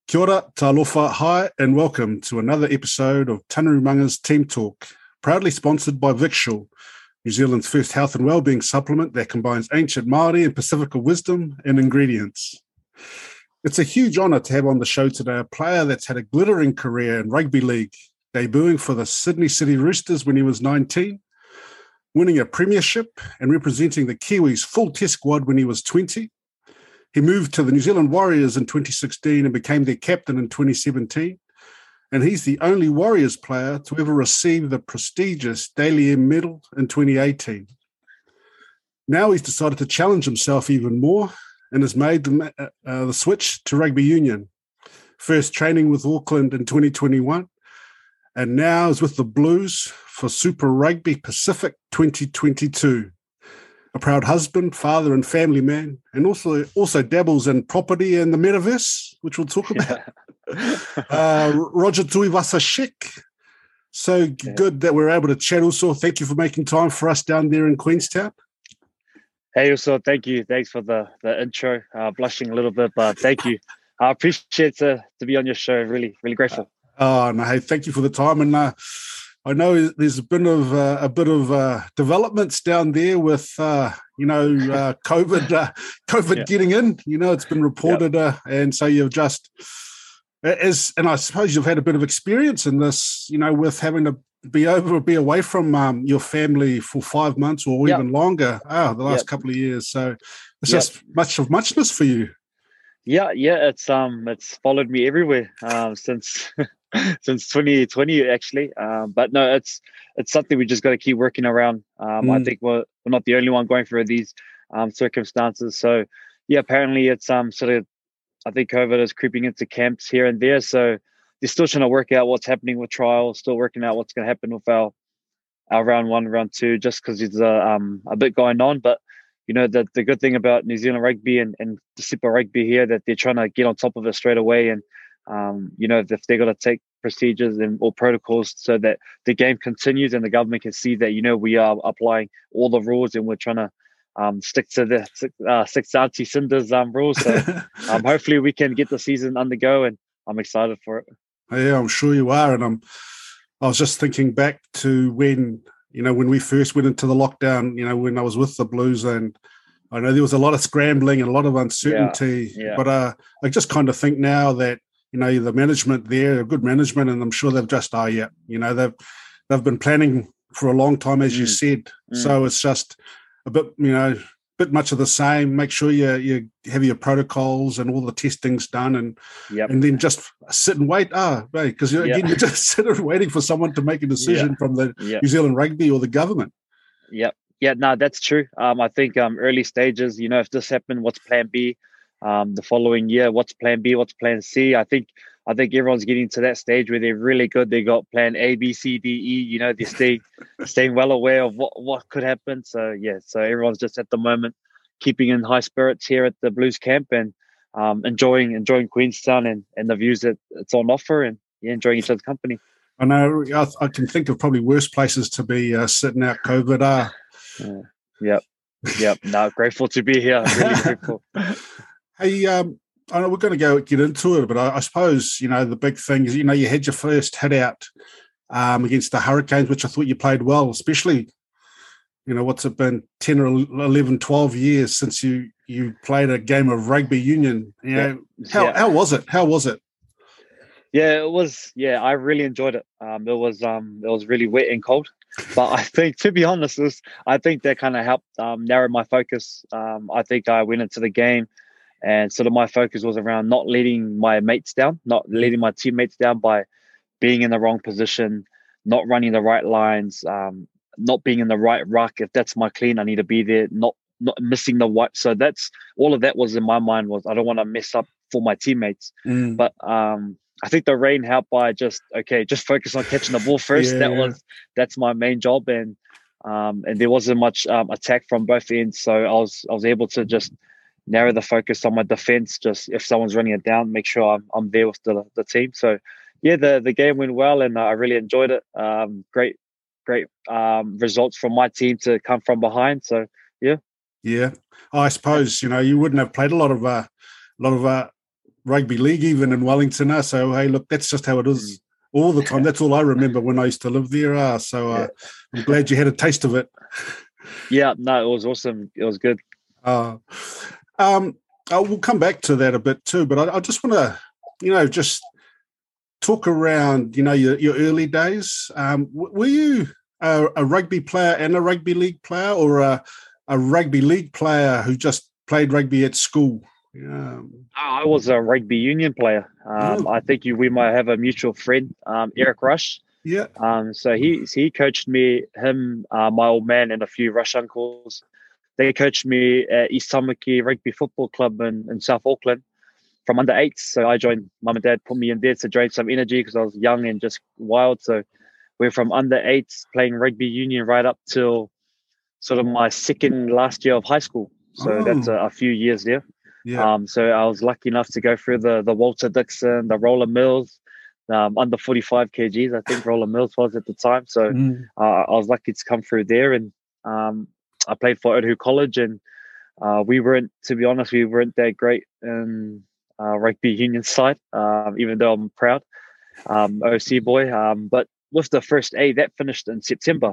Kia ora, talofa, hi, and welcome to another episode of Tanurumanga's Team Talk, proudly sponsored by Victual, New Zealand's first health and wellbeing supplement that combines ancient Māori and Pacifica wisdom and ingredients. It's a huge honour to have on the show today a player that's had a glittering career in rugby league, debuting for the Sydney City Roosters when he was 19, winning a premiership and representing the Kiwis' full test squad when he was 20. He moved to the New Zealand Warriors in 2016 and became their captain in 2017. And he's the only Warriors player to ever receive the prestigious Dally M medal in 2018. Now he's decided to challenge himself even more and has made the switch to rugby union. First training with Auckland in 2021, and now is with the Blues for Super Rugby Pacific 2022. A proud husband, father, and family man, and also dabbles in property and the metaverse, which we'll talk about. Roger Tuivasa-Sheck. So good that we're able to chat. Also, thank you for making time for us down there in Queenstown. Hey, also, thank you. Thanks for the intro. Blushing a little bit, but thank you. I appreciate to be on your show. Really, really grateful. No, hey, thank you for the time. And I know there's a bit of developments down there with COVID getting in. You know, it's been reported, and so you've just and I suppose you've had a bit of experience in this. You know, with having to be away from your family for 5 months or even longer. The last couple of years. So it's just much of muchness for you. Yeah, it's followed me everywhere since. Since 2020, actually. But no, it's something we just got to keep working around. I think we're not the only one going through these circumstances. So, yeah, apparently it's I think COVID is creeping into camps here and there. So they're still trying to work out what's happening with trials, still working out what's going to happen with our round one, round two, just because there's a bit going on. But, you know, the good thing about New Zealand rugby and the Super Rugby here, that they're trying to get on top of it straight away. And, if they're going to take procedures or protocols so that the game continues and the government can see that, we are applying all the rules and we're trying to stick to the six Auntie Cinder's rules. So hopefully we can get the season undergo, and I'm excited for it. Yeah, I'm sure you are. And I was just thinking back to when we first went into the lockdown, when I was with the Blues, and I know there was a lot of scrambling and a lot of uncertainty. Yeah. But I just kind of think now that, the management there, good management, and I'm sure they've just, they've been planning for a long time, as you said. So it's just a bit, bit much of the same. Make sure you have your protocols and all the testing's done, and then just sit and wait. Because you're just sitting waiting for someone to make a decision from the New Zealand Rugby or the government. Yep. Yeah, no, that's true. I think early stages, if this happened, what's plan B? The following year, what's plan B, what's plan C? I think everyone's getting to that stage where they're really good. They got plan A, B, C, D, E. They're staying well aware of what could happen. So so everyone's just at the moment keeping in high spirits here at the Blues camp, and enjoying Queenstown and the views that it's on offer, and enjoying each other's company. I know I can think of probably worse places to be sitting out COVID. Yep. No, grateful to be here. Really grateful. Hey, I know we're going to get into it, but I suppose, the big thing is, you had your first hit out against the Hurricanes, which I thought you played well, especially, what's it been, 10 or 11, 12 years since you played a game of rugby union. How was it? How was it? Yeah, it was. Yeah, I really enjoyed it. It was really wet and cold, but I think, to be honest, I think that kind of helped narrow my focus. I think I went into the game, and sort of my focus was around not letting my mates down, not letting my teammates down by being in the wrong position, not running the right lines, not being in the right ruck. If that's my clean, I need to be there, not missing the white. So that's all of that was in my mind, was I don't want to mess up for my teammates. But I think the rain helped by just focus on catching the ball first. That's my main job, and there wasn't much attack from both ends. So I was able to just narrow the focus on my defense. Just if someone's running it down, make sure I'm there with the team. So the game went well, and I really enjoyed it. Great results from my team to come from behind. So I suppose you wouldn't have played a lot of rugby league even in Wellington. So, hey, look, that's just how it is all the time. That's all I remember when I used to live there. I'm glad you had a taste of it. Yeah, no, it was awesome. It was good. We'll come back to that a bit too, but I just want to, just talk around, your early days. Were you a rugby player and a rugby league player, or a rugby league player who just played rugby at school? I was a rugby union player. I think we might have a mutual friend, Eric Rush. Yeah. So he coached me, my old man, and a few Rush uncles. They coached me at East Tamaki Rugby Football Club in South Auckland from under 8s. So I joined, mum and dad put me in there to drain some energy because I was young and just wild. So we're from under 8s playing rugby union right up till sort of my second last year of high school. So that's a few years there. Yeah. So I was lucky enough to go through the Walter Dixon, the Roller Mills, under 45 kgs, I think Roller Mills was at the time. So I was lucky to come through there, and I played for Otahu College, and we weren't that great in rugby union side, even though I'm proud OC boy. But with the first A, that finished in September.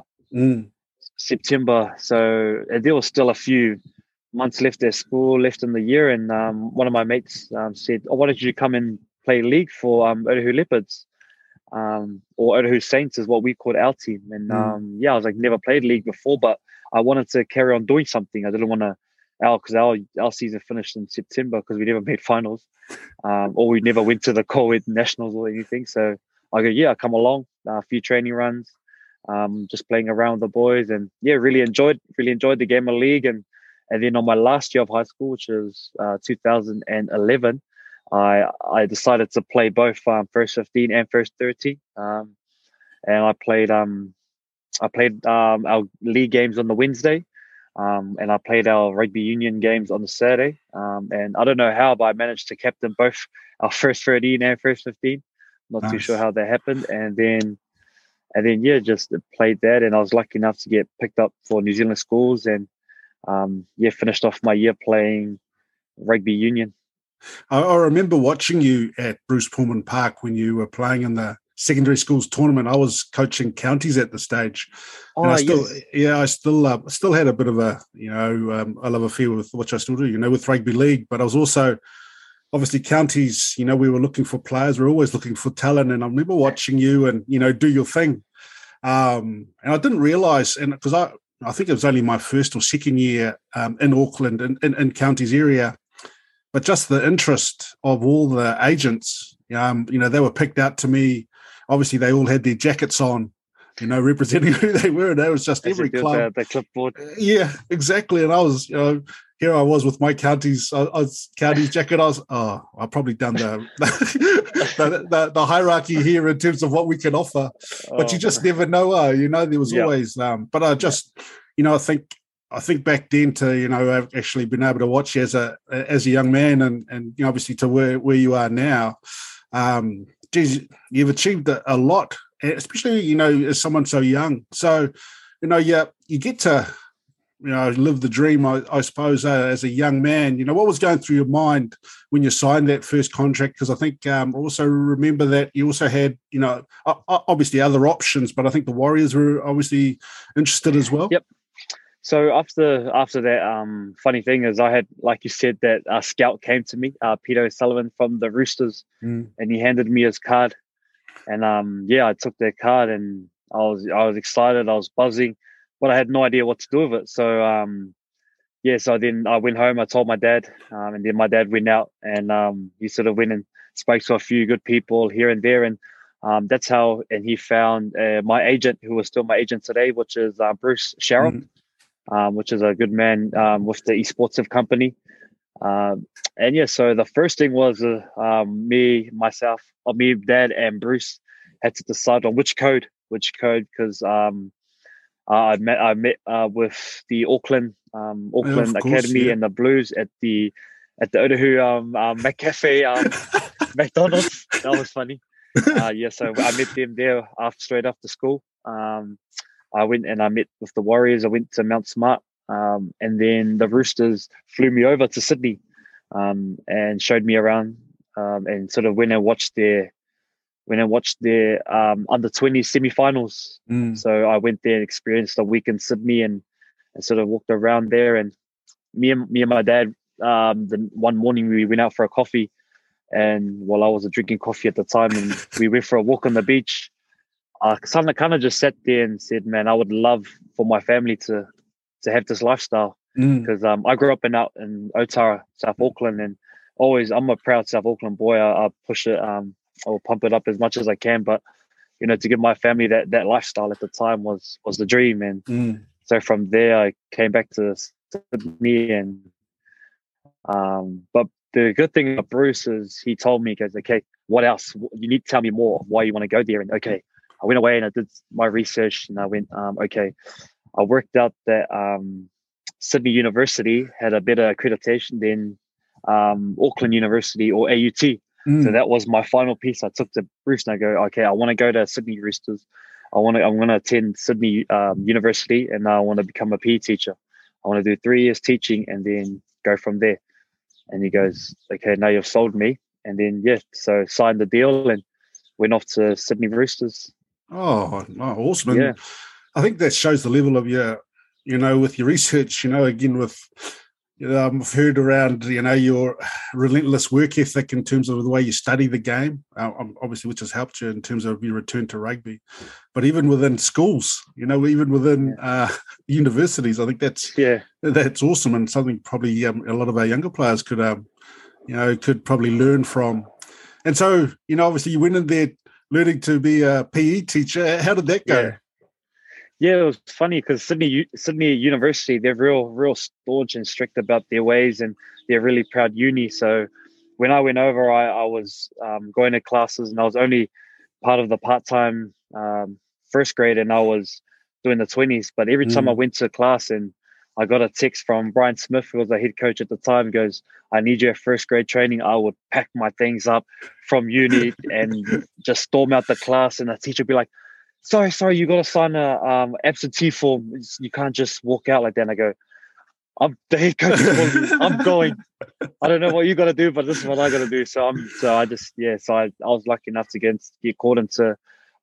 So there was still a few months left at school, left in the year, and one of my mates said, "Oh, why don't you come and play league for Otahu Leopards, or Otahu Saints is what we called our team." And I was like, never played league before, but I wanted to carry on doing something. I didn't want to, because our season finished in September because we never made finals, or we never went to the co-ed nationals or anything. So I go, I come along, a few training runs, just playing around with the boys, and really enjoyed the game of league. And then on my last year of high school, which was 2011, I decided to play both first 15 and first 13, and I played our league games on the Wednesday, and I played our rugby union games on the Saturday. And I don't know how, but I managed to captain both our first 13 and first 15. Not too sure how that happened. And then just played that, and I was lucky enough to get picked up for New Zealand schools, and finished off my year playing rugby union. I remember watching you at Bruce Pullman Park when you were playing in the secondary schools tournament. I was coaching counties at the stage, and I still had a bit of a I love affair with which I still do, with rugby league. But I was also obviously counties. We were looking for players. We're always looking for talent, and I remember watching you and do your thing. And I didn't realise, and because I think it was only my first or second year in Auckland in counties area. But just the interest of all the agents, they were picked out to me. Obviously, they all had their jackets on, representing who they were. And that was just every club. The clipboard. Yeah, exactly. And I was, here I was with my counties jacket. I've probably done the hierarchy here in terms of what we can offer. But you just never know. There was always. But I just, I think back then to I've actually been able to watch you as a young man, and obviously to where you are now. You've achieved a lot, especially as someone so young. So you get to live the dream, I suppose, as a young man. What was going through your mind when you signed that first contract? Because I think also remember that you also had obviously other options, but I think the Warriors were obviously interested as well. Yep. So after that, funny thing is I had, like you said, that scout came to me, Peter O'Sullivan from the Roosters, and he handed me his card. And I took that card, and I was excited, I was buzzing, but I had no idea what to do with it. So so then I went home, I told my dad, and then my dad went out, and he sort of went and spoke to a few good people here and there, and that's how, and he found my agent, who is still my agent today, which is Bruce Sharrock. Which is a good man with the eSports company. So the first thing was me, Dad, and Bruce had to decide on which code, because I met with the Auckland Academy and the Blues at the Otahu McCafe McDonald's. That was funny. So I met them there straight after school. I went and I met with the Warriors. I went to Mount Smart, and then the Roosters flew me over to Sydney, and showed me around and sort of went and watched their under 20 semi-finals. So I went there and experienced a week in Sydney and sort of walked around there. And me and my dad, the one morning we went out for a coffee, and while I was drinking coffee at the time, and we went for a walk on the beach. I kind of just sat there and said, "Man, I would love for my family to have this lifestyle." Because I grew up in Otara, South Auckland, and I'm a proud South Auckland boy. I push it, I'll pump it up as much as I can, but to give my family that lifestyle at the time was the dream. And so from there, I came back to Sydney, and but the good thing about Bruce is he told me, he goes, "Okay, what else? You need to tell me more of why you want to go there." And okay, I went away and I did my research, and I went, okay, I worked out that Sydney University had a better accreditation than Auckland University or AUT. So that was my final piece. I took to Bruce and I go, okay, I want to go to Sydney Roosters. I'm going to attend Sydney University, and I want to become a PE teacher. I want to do 3 years teaching and then go from there. And he goes, okay, now you've sold me. And then, so signed the deal and went off to Sydney Roosters. Oh, awesome. Yeah. And I think that shows the level of your, with your research, again, with, I've heard around, your relentless work ethic in terms of the way you study the game, obviously, which has helped you in terms of your return to rugby. But even within schools, even within universities, I think that's awesome, and something probably a lot of our younger players could probably learn from. And so, obviously, you went in there learning to be a PE teacher. How did that go? Yeah, it was funny because Sydney University, they're real staunch and strict about their ways, and they're really proud uni. So when I went over, I was going to classes, and I was only part of the part-time first grade, and I was doing the 20s. But every time I went to class, and I got a text from Brian Smith, who was the head coach at the time, goes, "I need you at first grade training." I would pack my things up from uni and just storm out the class, and the teacher would be like, Sorry, you got to sign a absentee form. You can't just walk out like that." And I go, "I'm the head coach. I'm going. I don't know what you got to do, but this is what I got to do." So I was lucky enough to get called into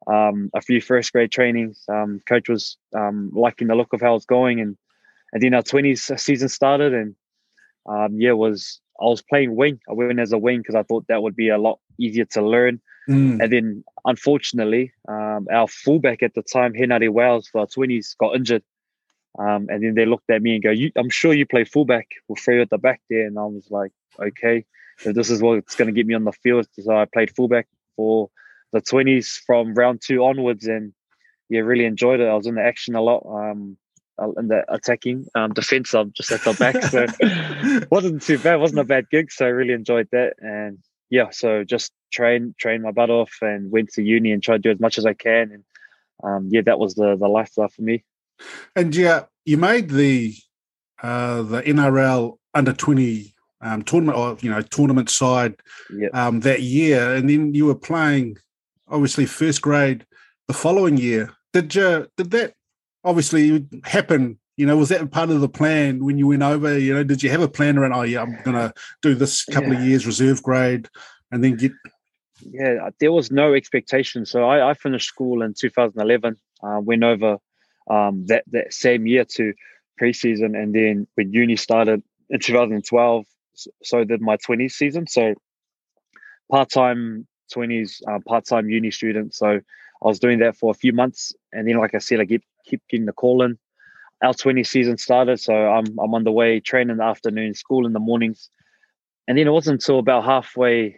a few first grade trainings. Coach was liking the look of how it's going, and then our 20s season started, and I was playing wing. I went as a wing because I thought that would be a lot easier to learn. And then, unfortunately, our fullback at the time, Henare Wales, for our 20s, got injured. And then they looked at me and go, "I'm sure you play fullback. We'll throw you at the back there." And I was like, okay, so this is what's going to get me on the field. So I played fullback for the 20s from round 2 onwards, and really enjoyed it. I was in the action a lot. In the attacking defense, I'm just at the back, so wasn't too bad. Wasn't a bad gig, so I really enjoyed that. And so just train my butt off and went to uni and tried to do as much as I can. And that was the lifestyle for me. And you made the NRL under 20 tournament, or tournament side that year, and then you were playing obviously first grade the following year. Did that obviously happen? Was that part of the plan when you went over? Did you have a plan around, I'm going to do this couple of years reserve grade and then get... Yeah, there was no expectation. So I finished school in 2011, went over that same year to preseason. And then when uni started in 2012, so did my 20s season. So part-time 20s, part-time uni student. So I was doing that for a few months. And then, like I said, I keep getting the call in. Our 20 season started, so I'm on the way, training in the afternoon, school in the mornings. And then it wasn't until about halfway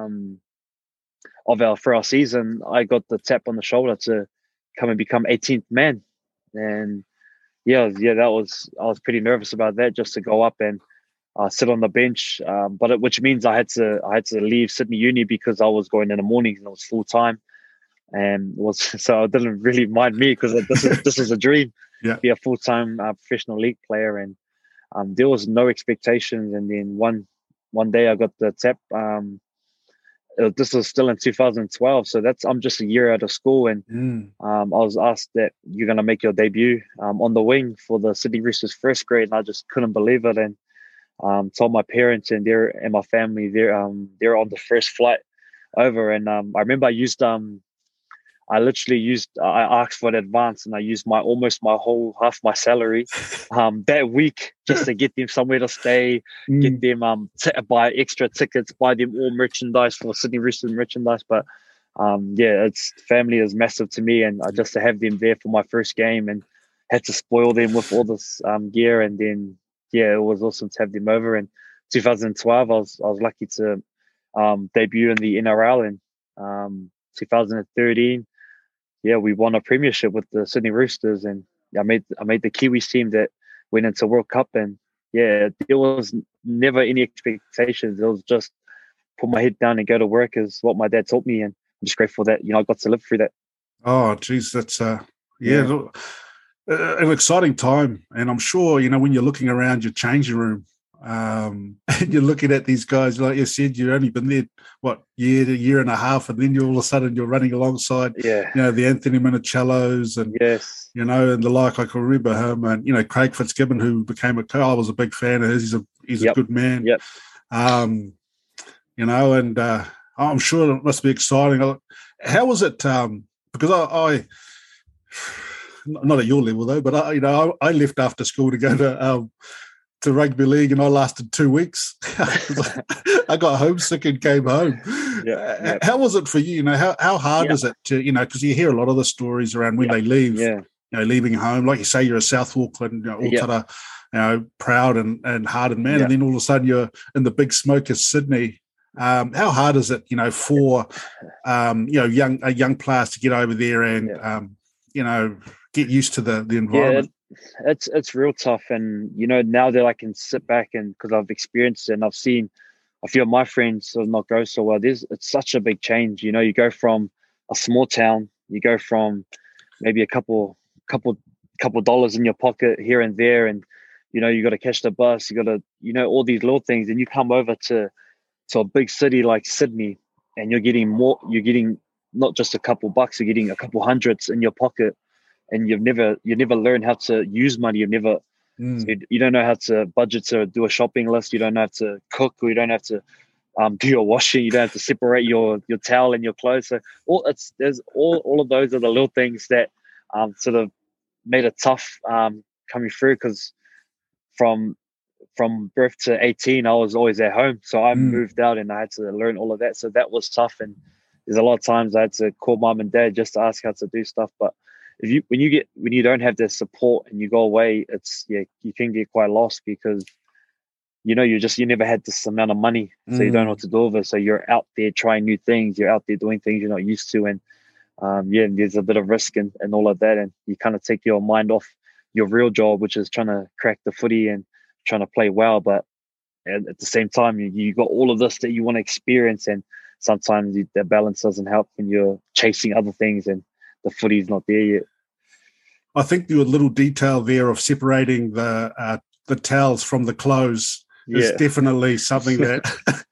for our season, I got the tap on the shoulder to come and become 18th man. And I was pretty nervous about that, just to go up and sit on the bench. Which means I had to leave Sydney Uni because I was going in the mornings and it was full time. And so it didn't really mind me because this is a dream. Be a full-time professional league player, and there was no expectations. And then one day I got the tap. This was still in 2012, so I'm just a year out of school, and I was asked that you're going to make your debut on the wing for the Sydney Roosters first grade, and I just couldn't believe it. And told my parents and my family they're on the first flight over, and I remember I asked for an advance, and I used almost my whole half my salary that week just to get them somewhere to stay, get them buy extra tickets, buy them all merchandise for Sydney Roosters merchandise. But it's family is massive to me, and just to have them there for my first game and had to spoil them with all this gear, and then it was awesome to have them over. In 2012, I was lucky to debut in the NRL, and 2013. We won a premiership with the Sydney Roosters, and I made the Kiwis team that went into World Cup. And there was never any expectations. It was just put my head down and go to work, is what my dad taught me, and I'm just grateful that I got to live through that. Oh, geez, that's an exciting time, and I'm sure when you're looking around your changing room. And you're looking at these guys, like you said, you've only been there, year and a half, and then all of a sudden you're running alongside, the Anthony Minicellos and, and the like. I can remember him and, Craig Fitzgibbon, who became I was a big fan of his. He's a good man. Yep. And I'm sure it must be exciting. How was it? Because I not at your level though, but I left after school to go to rugby league, and I lasted 2 weeks. I got homesick and came home. How was it for you? How hard is it to, because you hear a lot of the stories around when they leave, leaving home. Like you say, you're a South Auckland, proud and hardened man, and then all of a sudden you're in the big smoke of Sydney. How hard is it, for young players to get over there and get used to the environment? It's real tough, and now that I can sit back, and because I've experienced it and I've seen a few of my friends sort of not go so well. It's such a big change. You go from a small town, you go from maybe a couple dollars in your pocket here and there, and you got to catch the bus, you got to all these little things, and you come over to a big city like Sydney, and you're getting not just a couple bucks, you're getting a couple hundreds in your pocket. And you never learn how to use money. You don't know how to budget, to do a shopping list. You don't know how to cook, or you don't have to do your washing. You don't have to separate your towel and your clothes. So all of those are the little things that sort of made it tough coming through. Because from birth to 18, I was always at home. So I moved out, and I had to learn all of that. So that was tough. And there's a lot of times I had to call mom and dad just to ask how to do stuff. But when you don't have the support and you go away, you can get quite lost, because you never had this amount of money, so you don't know what to do with it. So you're out there trying new things, you're out there doing things you're not used to, and there's a bit of risk and all of that, and you kind of take your mind off your real job, which is trying to crack the footy and trying to play well. But at the same time, you got all of this that you want to experience, and sometimes the balance doesn't help when you're chasing other things and the footy's not there yet. I think your little detail there of separating the towels from the clothes is definitely something that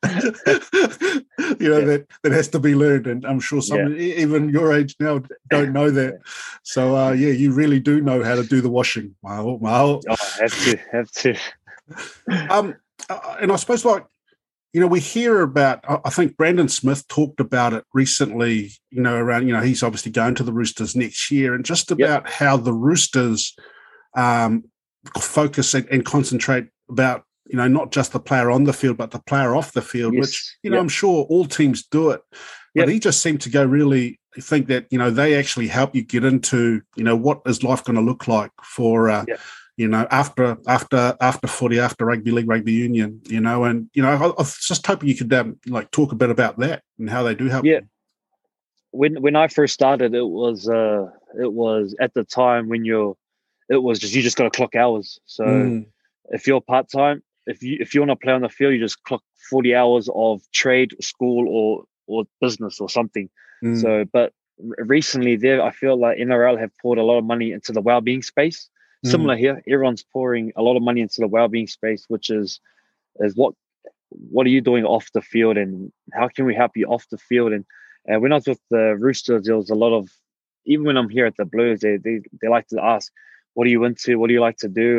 that has to be learned, and I'm sure some even your age now don't know that. So you really do know how to do the washing. Wow. Oh, have to. And I suppose, we hear about, I think Brandon Smith talked about it recently, around, he's obviously going to the Roosters next year, and just about how the Roosters focus and concentrate about, not just the player on the field, but the player off the field, which, I'm sure all teams do it. But he just seemed to go really think that, they actually help you get into, what is life going to look like for, after footy, after rugby league, rugby union, and I was just hoping you could talk a bit about that and how they do help. Yeah, when I first started, it was at the time when you just got to clock hours. So if you're part time, if you want to play on the field, you just clock 40 hours of trade, school, or business or something. So, but recently I feel like NRL have poured a lot of money into the wellbeing space. Similar here, everyone's pouring a lot of money into the wellbeing space, which is what are you doing off the field, and how can we help you off the field? And when I was with the Roosters, there was a lot of, even when I'm here at the Blues, they like to ask, what are you into? What do you like to do? And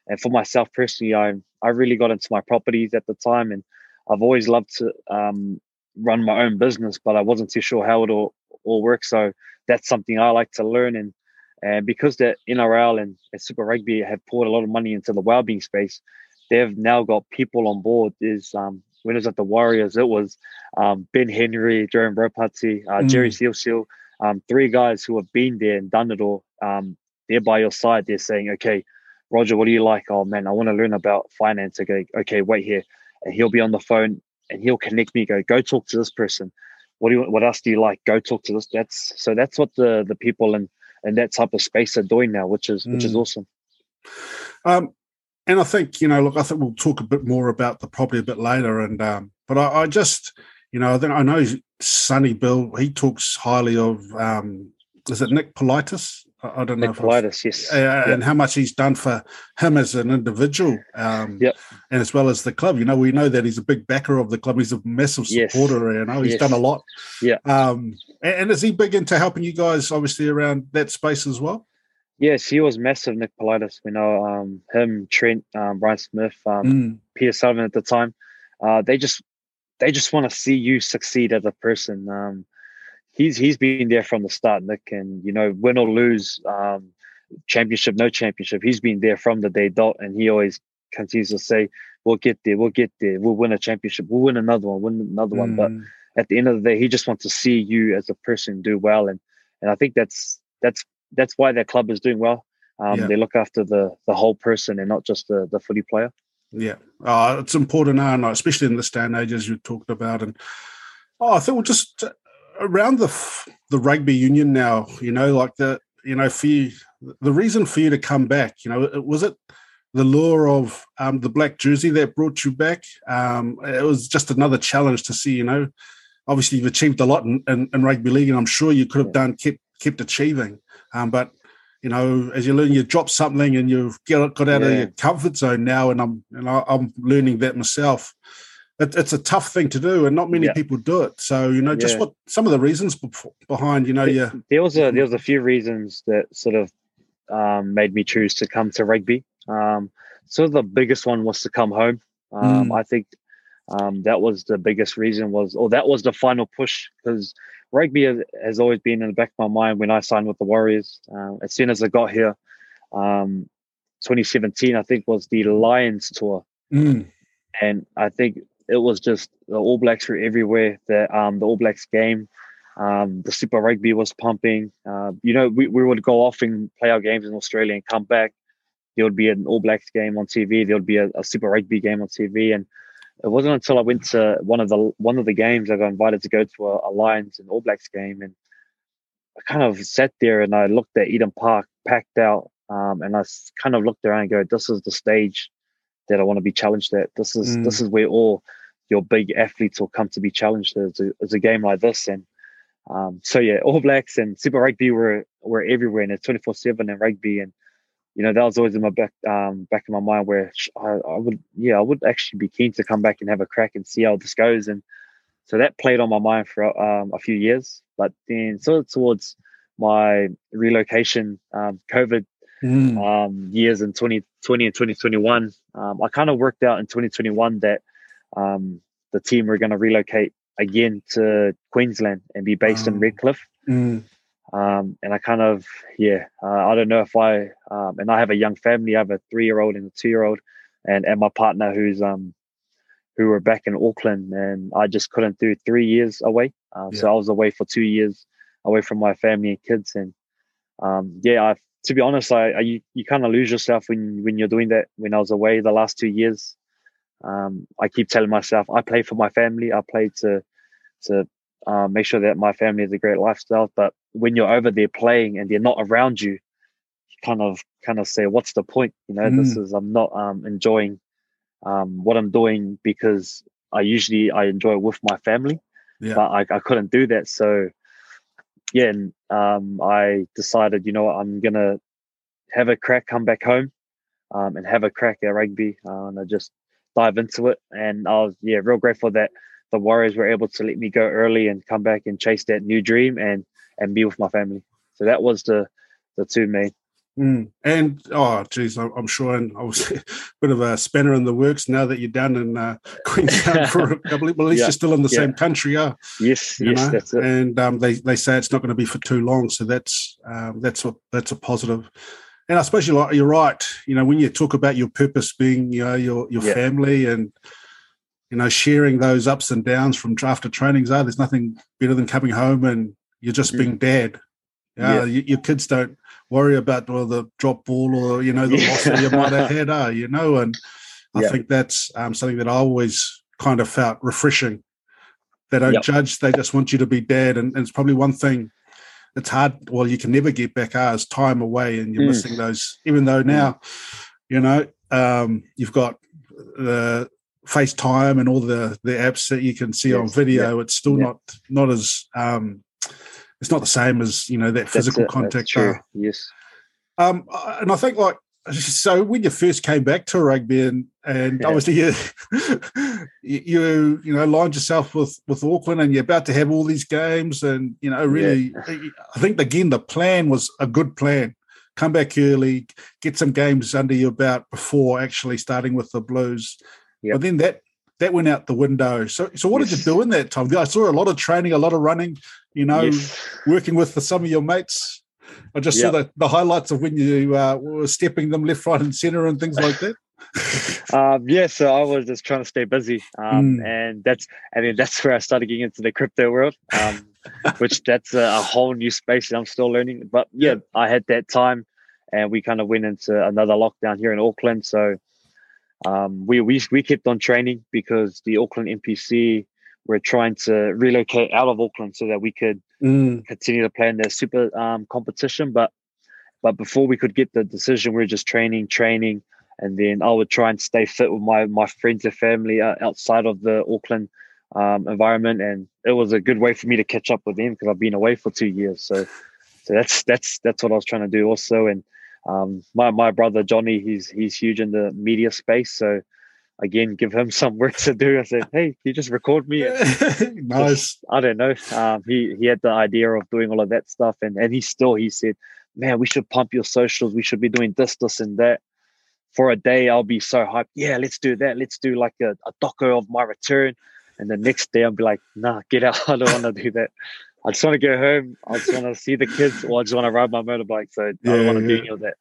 And for myself personally, I really got into my properties at the time, and I've always loved to run my own business, but I wasn't too sure how it all works. So that's something I like to learn. And because the NRL and Super Rugby have poured a lot of money into the wellbeing space, they've now got people on board. When it was at the Warriors, it was Ben Henry, Jerome Ropati, Jerry Seal, three guys who have been there and done it all. They're by your side. They're saying, okay, Roger, what do you like? Oh man, I want to learn about finance. Okay, wait here. And he'll be on the phone and he'll connect me, go talk to this person. What else do you like? Go talk to this. That's what the people in that type of space are doing now, which is awesome. And I think, I think we'll talk a bit more about the property a bit later. And but I just, I know Sonny Bill, he talks highly of, is it Nick Politis? I don't know. Nick Politis, yes. And how much he's done for him as an individual, and as well as the club. We know that he's a big backer of the club. He's a massive supporter. He's done a lot. Yeah. And is he big into helping you guys, obviously, around that space as well? Yes, he was massive, Nick Politis. We know him, Trent, Brian Smith, Peter Sullivan at the time. They just want to see you succeed as a person. He's been there from the start, Nick, and win or lose, championship, no championship, he's been there from the day dot, and he always continues to say, we'll get there, we'll win a championship, we'll win another one. But at the end of the day, he just wants to see you as a person do well, and I think that's why their club is doing well. They look after the whole person and not just the footy player. Yeah, it's important now, especially in this day and age, as you talked about. And I think we'll just around the rugby union now, for you, the reason for you to come back, was it the lure of the black jersey that brought you back? It was just another challenge to see, obviously you've achieved a lot in rugby league, and I'm sure you could have kept achieving. But as you learn, you drop something and you've got out of your comfort zone now, and I'm learning that myself. It's a tough thing to do, and not many people do it. So, just what some of the reasons behind, there was a few reasons that sort of made me choose to come to rugby. So the biggest one was to come home. I think that was the biggest reason that was the final push, because rugby has always been in the back of my mind when I signed with the Warriors. As soon as I got here, 2017, I think, was the Lions tour. And I think it was just the All Blacks were everywhere. The All Blacks game, the Super Rugby was pumping. We would go off and play our games in Australia and come back. There would be an All Blacks game on TV. There would be a Super Rugby game on TV. And it wasn't until I went to one of the games I got invited to go to a Lions and All Blacks game, and I kind of sat there and I looked at Eden Park packed out, and I kind of looked around and go, "This is the stage that I want to be challenged at. This is where all your big athletes will come to be challenged as a game like this." And All Blacks and Super Rugby were everywhere, and it's 24/7 in rugby, and that was always in my back of my mind, where I would actually be keen to come back and have a crack and see how this goes. And so that played on my mind for a few years. But then sort of towards my relocation, COVID years in 2020 and 2021, I kind of worked out in 2021 that the team were going to relocate again to Queensland and be based in Redcliffe. And I kind of, I don't know if and I have a young family. I have a 3-year-old and a 2-year-old, and my partner who were back in Auckland, and I just couldn't do 3 years away. So I was away for 2 years, away from my family and kids. And to be honest, you kind of lose yourself when you're doing that. When I was away the last 2 years, I keep telling myself I play for my family. I play to make sure that my family has a great lifestyle. But when you're over there playing and they're not around you, you kind of say, what's the point? I'm not enjoying what I'm doing, because I enjoy it with my family, but I couldn't do that. So I decided, I'm gonna have a crack, come back home, and have a crack at rugby, and I just dive into it. And I was real grateful that the Warriors were able to let me go early and come back and chase that new dream and be with my family. So that was the two main. And geez, I'm sure, and I was a bit of a spanner in the works now that you're down in Queenstown for a couple of, well, at least you're still in the same country, Yes, that's it. And they say it's not going to be for too long, so that's a positive. And I suppose you're right. When you talk about your purpose being, your family and sharing those ups and downs from after trainings, there's nothing better than coming home and you're just being dad. Your kids don't worry about the drop ball or the loss that you might have had, and I think that's something that I always kind of felt refreshing. They don't judge; they just want you to be dad, and it's probably one thing it's hard. Well, you can never get back is time away, and you're missing those. Even though now, you've got the FaceTime and all the apps that you can see on video. It's still not as it's not the same as that physical contact. That's true. Yes. And I think so when you first came back to rugby and obviously you lined yourself with Auckland and you're about to have all these games and really I think again the plan was a good plan. Come back early, get some games under your belt before actually starting with the Blues. But then that went out the window. So what did you do in that time? I saw a lot of training, a lot of running, working with some of your mates. I just saw the highlights of when you were stepping them left, right, and centre and things like that. So I was just trying to stay busy, and that's where I started getting into the crypto world, which that's a whole new space that I'm still learning. But I had that time, and we kind of went into another lockdown here in Auckland. So we kept on training because the Auckland NPC were trying to relocate out of Auckland so that we could continue to play in their super competition. But before we could get the decision, we were just training, and then I would try and stay fit with my friends and family outside of the Auckland environment, and it was a good way for me to catch up with them because I've been away for 2 years. So that's what I was trying to do also. And my brother Johnny, he's huge in the media space, so again, give him some work to do. I said, hey, can you just record me? Nice. I don't know. He had the idea of doing all of that stuff, and he said, man, we should pump your socials. We should be doing this, and that. For a day, I'll be so hyped. Yeah, let's do that. Let's do like a doco of my return. And the next day, I'll be like, nah, get out. I don't want to do that. I just want to go home. I just want to see the kids, or I just want to ride my motorbike. So I don't want to do any of that.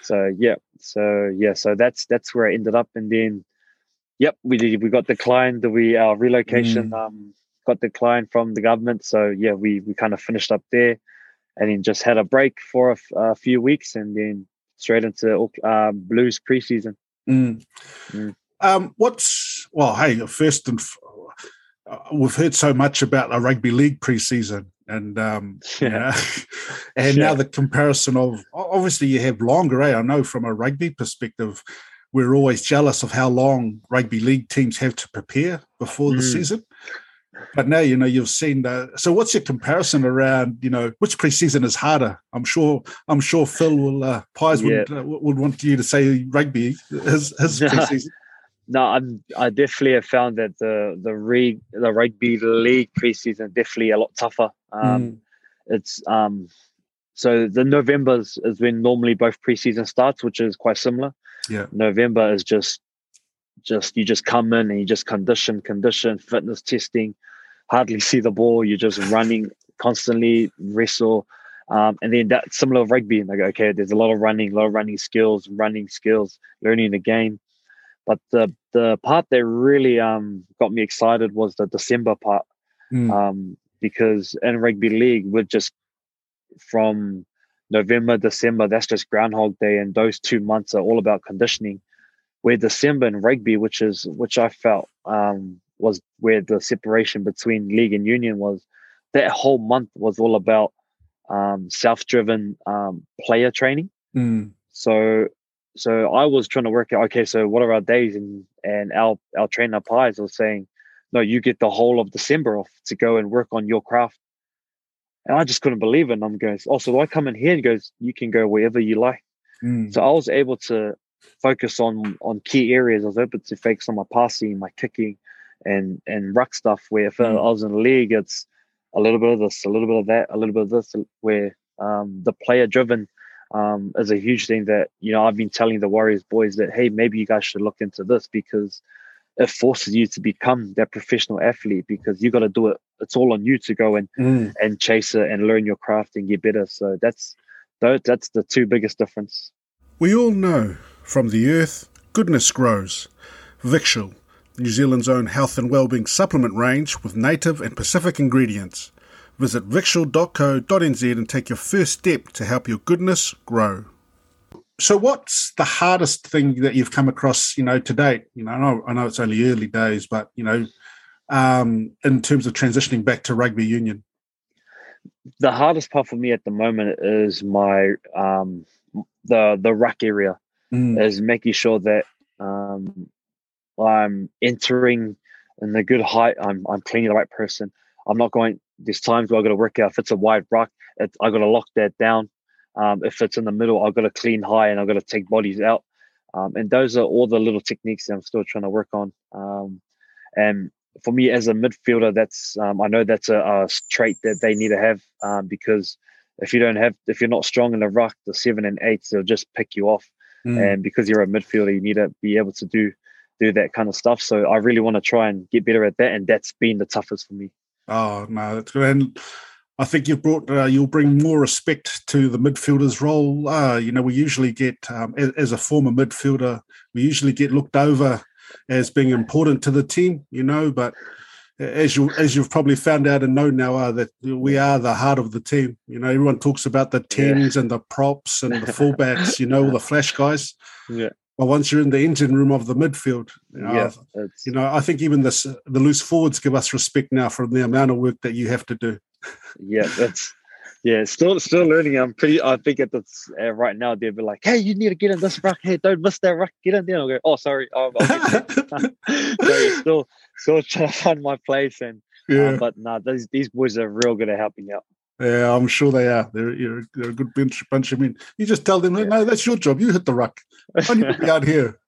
So that's where I ended up. And then, we got declined. Our relocation got declined from the government. So we kind of finished up there, and then just had a break for a few weeks, and then straight into Blues preseason. First we've heard so much about a rugby league preseason, and now the comparison of obviously you have longer. I know from a rugby perspective, we're always jealous of how long rugby league teams have to prepare before the season. But now, you've seen so what's your comparison around, which preseason is harder? I'm sure Phil will, Pies would want you to say rugby, his preseason. No, I definitely have found that the rugby league preseason definitely a lot tougher. It's so the November is when normally both preseason starts, which is quite similar. Yeah, November is just you just come in and you just condition, fitness testing, hardly see the ball. You're just running constantly, wrestle, and then that's similar to rugby. And they go, okay, there's a lot of running skills, learning the game. But the part that really got me excited was the December part, because in rugby league, we're just from November, December, that's just Groundhog Day, and those 2 months are all about conditioning. Where December in rugby, which I felt was where the separation between league and union was, that whole month was all about self-driven player training. So I was trying to work out, okay, so what are our days? And our trainer Pies was saying, no, you get the whole of December off to go and work on your craft. And I just couldn't believe it. And I'm going, oh, so do I come in here? And he goes, you can go wherever you like. So I was able to focus on key areas. I was able to focus on my passing, my kicking, and ruck stuff, where if I was in the league, it's a little bit of this, a little bit of that, a little bit of this, where the player-driven is a huge thing that, I've been telling the Warriors boys that, hey, maybe you guys should look into this, because it forces you to become that professional athlete, because you got to do it. It's all on you to go and chase it and learn your craft and get better. So that's the two biggest difference. We all know from the earth, goodness grows. Victual, New Zealand's own health and wellbeing supplement range with native and Pacific ingredients. Visit victual.co.nz and take your first step to help your goodness grow. So what's the hardest thing that you've come across, to date? I know it's only early days, but, in terms of transitioning back to rugby union? The hardest part for me at the moment is my the ruck area, is making sure that I'm entering in the good height. I'm cleaning the right person. I'm not going. There's times where I got to work out if it's a wide ruck, I got to lock that down. If it's in the middle, I've got to clean high and I've got to take bodies out. And those are all the little techniques that I'm still trying to work on. And for me as a midfielder, that's I know that's a trait that they need to have, because if you're not strong in the ruck, the 7 and 8s, they'll just pick you off. And because you're a midfielder, you need to be able to do that kind of stuff. So I really want to try and get better at that, and that's been the toughest for me. Oh no, that's good. And I think you'll bring more respect to the midfielder's role. We usually get, as a former midfielder, we usually get looked over as being important to the team, but as you've probably found out and know now, that we are the heart of the team. Everyone talks about the 10s and the props and the fullbacks, all the flash guys. Yeah. But once you're in the engine room of the midfield, I think even the loose forwards give us respect now from the amount of work that you have to do. Still learning. I think at this right now they'll be like, hey, you need to get in this ruck. Hey, don't miss that ruck. Get in there. I'll go, oh, sorry. I'll get so still trying to find my place. And but these boys are real good at helping out. Yeah, I'm sure they are. They're a good bunch of men. You just tell them, no, that's your job. You hit the ruck. I need to be out here.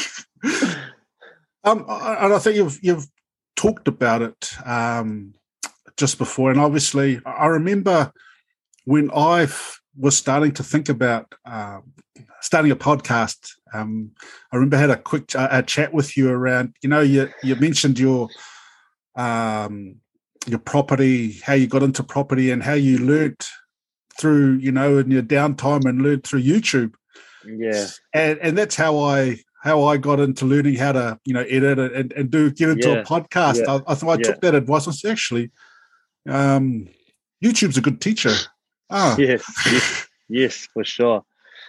And I think you've talked about it just before, and obviously I remember when I was starting to think about starting a podcast. I remember I had a quick chat with you around. You mentioned your property, how you got into property, and how you learnt through, in your downtime, and learned through YouTube. Yeah, and that's how I got into learning how to, edit and get into a podcast. Yeah. I thought I took that advice. I said, actually, YouTube's a good teacher. Yes, for sure.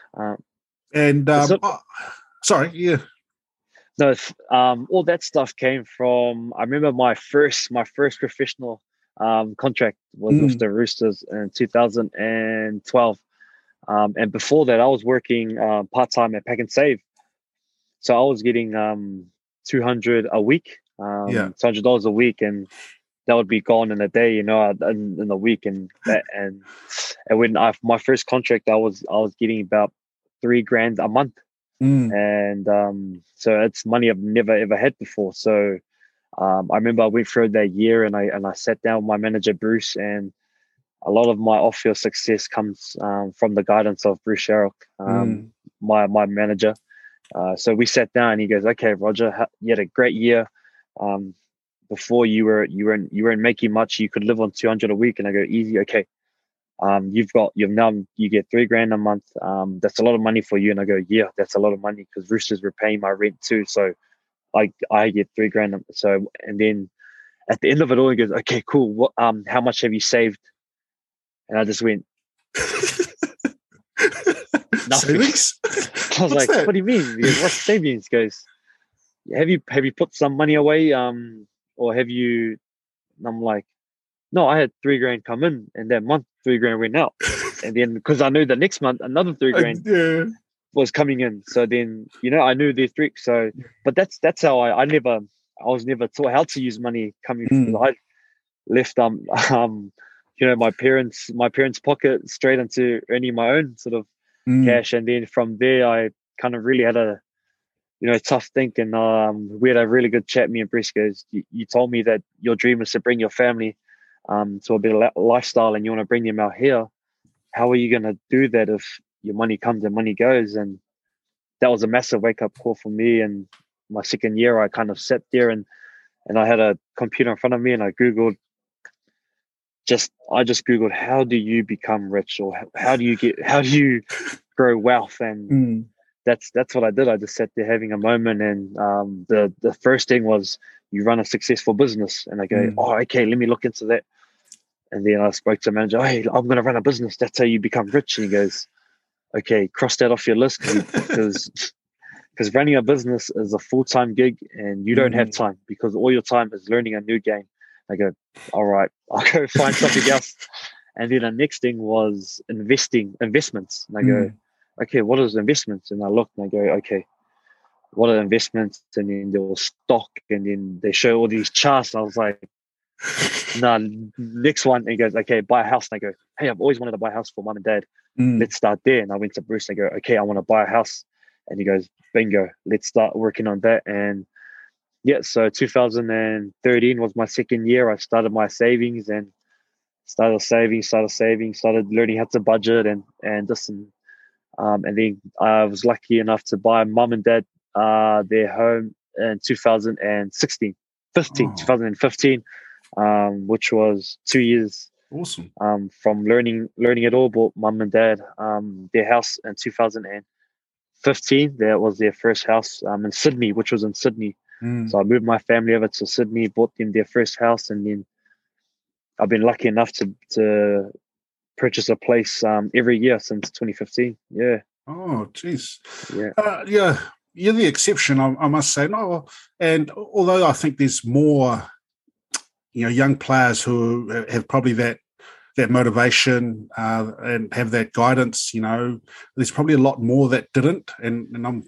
Sorry, yeah. No, all that stuff came from. I remember my first professional contract was with the Roosters in 2012, and before that, I was working part time at Pack and Save, so I was getting $200 a week, $200 a week, and that would be gone in a day, in the week, and when my first contract, I was getting about $3,000 a month. And so it's money I've never ever had before. So I remember I went through that year, and I sat down with my manager Bruce, and a lot of my off-field success comes from the guidance of Bruce Sherrock, my manager. So we sat down, and he goes, "Okay, Roger, you had a great year. Before you weren't making much. You could live on $200 a week." And I go, "Easy, okay. You get $3,000 a month. That's a lot of money for you." And I go, "Yeah, that's a lot of money, because Roosters were paying my rent too. So I get $3,000. So, and then at the end of it all, he goes, "Okay, cool. What, how much have you saved?" And I just went, "Nothing." Savings? I was like, "What do you mean?" He goes, "What's savings?" He goes, have you put some money away? Or have you? And I'm like, "No, I had $3,000 come in, and that month $3,000 went out." And then, because I knew the next month another $3,000 was coming in, so then I knew there's three. So, but that's how I was never taught how to use money coming from. I left my parents' pocket straight into earning my own sort of cash, and then from there I kind of really had a tough think, and we had a really good chat. Me and Bruce goes, you told me that your dream is to bring your family to a better lifestyle, and you want to bring them out here. How are you going to do that if your money comes and money goes. And that was a massive wake up call for me. And my second year, I kind of sat there and I had a computer in front of me, and I just Googled, how do you become rich, or how do you grow wealth? And that's what I did. I just sat there having a moment, and the first thing was, you run a successful business. And I go, oh, okay, let me look into that. And then I spoke to the manager, hey, I'm going to run a business. That's how you become rich. And he goes, okay, cross that off your list, because running a business is a full-time gig, and you don't have time, because all your time is learning a new game. I go, all right, I'll go find something else. And then the next thing was investments. And I go, okay, what is investments? And I look and I go, okay, what are investments? And then there was stock, and then they show all these charts. And I was like, nah, next one. And he goes, okay, buy a house. And I go, hey, I've always wanted to buy a house for mum and dad. Let's start there. And I went to Bruce and I go, okay, I want to buy a house. And he goes, bingo, let's start working on that. And yeah, so 2013 was my second year. I started my savings and started learning how to budget and this. And then I was lucky enough to buy mum and dad their home in 2015, which was 2 years. Awesome. From learning it all. Bought mum and dad their house in 2015. That was their first house in Sydney, which was in Sydney. So I moved my family over to Sydney, bought them their first house, and then I've been lucky enough to purchase a place every year since 2015. Yeah. Oh, geez. Yeah. Yeah. You're the exception, I must say. No, and although I think there's more, young players who have probably that motivation and have that guidance, there's probably a lot more that didn't. And I'm,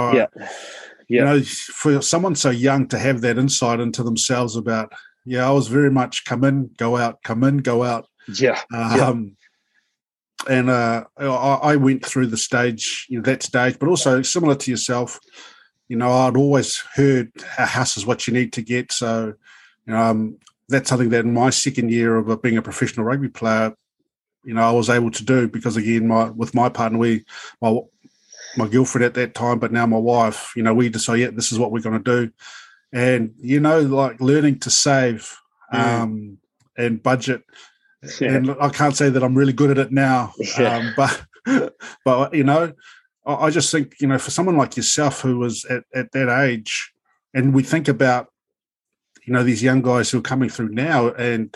for someone so young to have that insight into themselves about, I was very much come in, go out. Yeah. And I went through the stage, that stage, but also similar to yourself, I'd always heard a house is what you need to get. So, that's something that in my second year of being a professional rugby player, I was able to do, because again, with my partner, my girlfriend at that time, but now my wife, we decided, this is what we're going to do. And, like learning to save and budget. Yeah. And I can't say that I'm really good at it now, but I just think, for someone like yourself who was at that age, and we think about, these young guys who are coming through now, and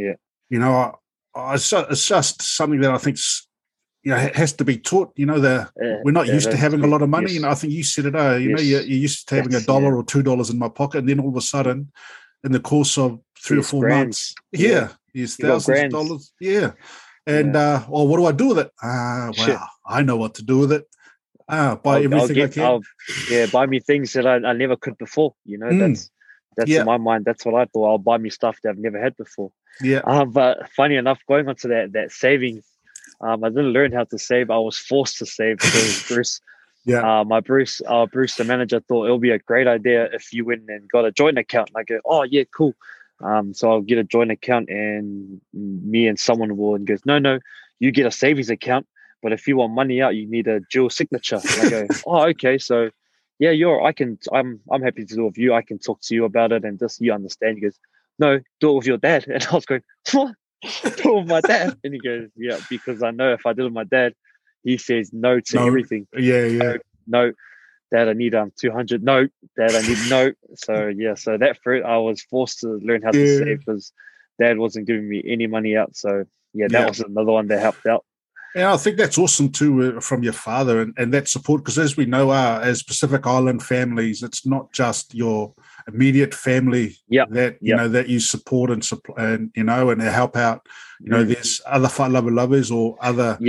it's just something that I think has to be taught. We're not used to having a lot of money. Yes. I think you said it. You're used to having $1 or $2 in my pocket, and then all of a sudden, in the course of 3 or 4 months, there's thousands of dollars. Yeah, and what do I do with it? I know what to do with it. Buy everything I can. Buy me things that I never could before. That's in my mind. That's what I thought. I'll buy me stuff that I've never had before. Yeah. But funny enough, going on to that savings, I didn't learn how to save. I was forced to save because Bruce, Bruce, the manager, thought it'll be a great idea if you went and got a joint account. And I go, oh yeah, cool. So I'll get a joint account, and me and someone will, and goes, no, you get a savings account. But if you want money out, you need a dual signature. And I go, oh, okay. So yeah, I'm happy to do it with you. I can talk to you about it, and this, you understand. He goes, no, do it with your dad. And I was going, what? Do it with my dad? And he goes, yeah, because I know if I did it with my dad, he says no to everything. Yeah. No, Dad, I need 200. No, Dad, I need no. So yeah, so that fruit, I was forced to learn how to save, because Dad wasn't giving me any money out. So that was another one that helped out. Yeah, I think that's awesome too, from your father and that support, because as we know, as Pacific Island families, it's not just your immediate family that you support and help out. There's other whālawa lovers or other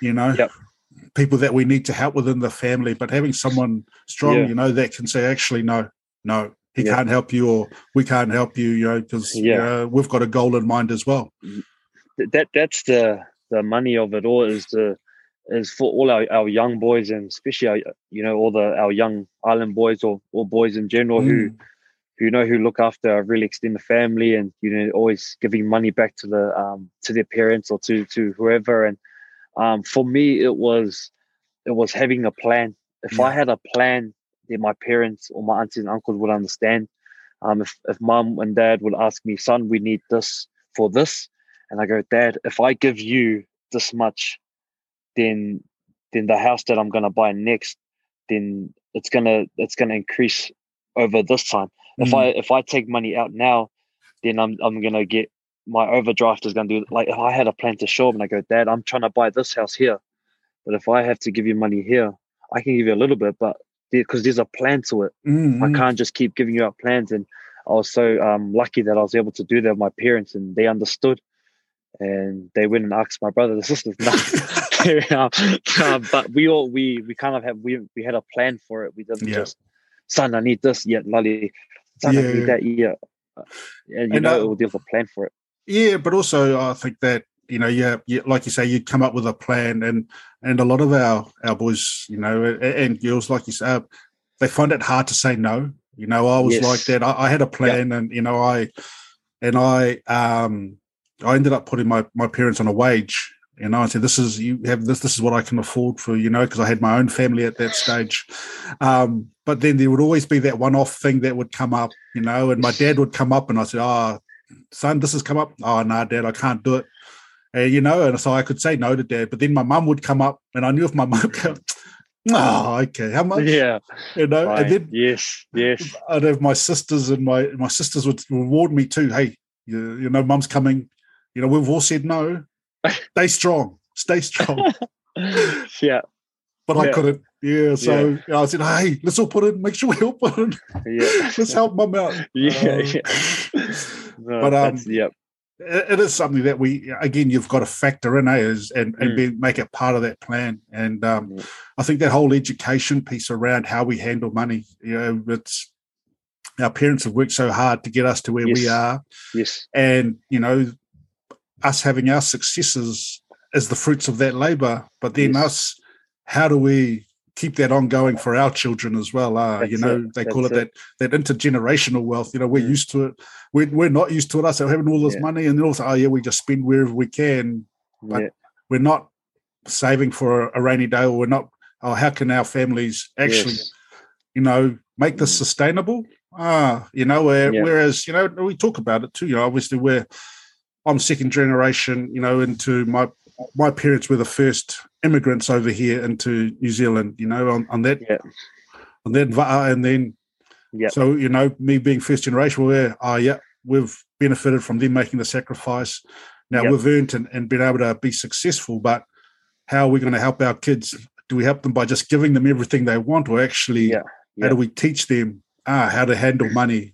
people that we need to help within the family, but having someone strong, that can say, actually, no, he can't help you, or we can't help you, because we've got a goal in mind as well. That's the money of it all, is for all our young boys, and especially all our young island boys, or boys in general who look after a really extended family, and always giving money back to their parents or to whoever. And For me, it was having a plan. If I Yeah. had a plan, then my parents or my aunties and uncles would understand. If mom and dad would ask me, son, we need this for this, and I go, Dad, if I give you this much, then the house that I'm gonna buy next, then it's gonna increase over this time. Mm. If I take money out now, then I'm gonna get my overdraft is gonna do like if I had a plan to show them and I go, Dad, I'm trying to buy this house here, but if I have to give you money here, I can give you a little bit, but because there's a plan to it, I Mm. can't just keep giving you out plans. And I was so lucky that I was able to do that with my parents, and they understood, and they went and asked my brother, the sisters. No, but we kind of we had a plan for it. We didn't Yeah. just, son, I need this. Yeah, lolly, son, I need Yeah. that. Yeah, and And there's a plan for it. yeah, but also I think that, yeah, like you say, you'd come up with a plan, and a lot of our boys, and girls, like you say, they find it hard to say no. I was like Yes. that. I had a plan, and I ended up putting my parents on a wage. I said, this is you have this. This is what I can afford for because I had my own family at that stage. But then there would always be that one-off thing that would come up, and my dad would come up, and I said, "Oh, son, this has come up. Oh, no, Dad, I can't do it." And so I could say no to Dad. But then my mum would come up, and I knew if my mum came, oh, okay, how much? Yeah. And then yes. I'd have my sisters, and my sisters would reward me too. Hey, Mum's coming. We've all said no. Stay strong. Yeah. But I couldn't. Yeah, so I said, hey, let's all put in. Make sure we all put in. Yeah. Let's help Mum out. Yeah. No, But it is something that you've got to factor in, and make it part of that plan. And I think that whole education piece around how we handle money, it's our parents have worked so hard to get us to where we are. Yes. And, us having our successes is the fruits of that labor. But then how do we keep that ongoing for our children as well? They call it that intergenerational wealth. We're used to it. We're not used to it. Us having all this money, and then also, we just spend wherever we can, but we're not saving for a rainy day, or we're not. Oh, how can our families actually, make this sustainable? Whereas we talk about it too. Obviously, I'm second generation. Into my parents were the first immigrants over here into New Zealand, on that, and then, so, me being first generation, we've benefited from them making the sacrifice. Now we've earned and been able to be successful, but how are we going to help our kids? Do we help them by just giving them everything they want, or actually, how do we teach them how to handle money,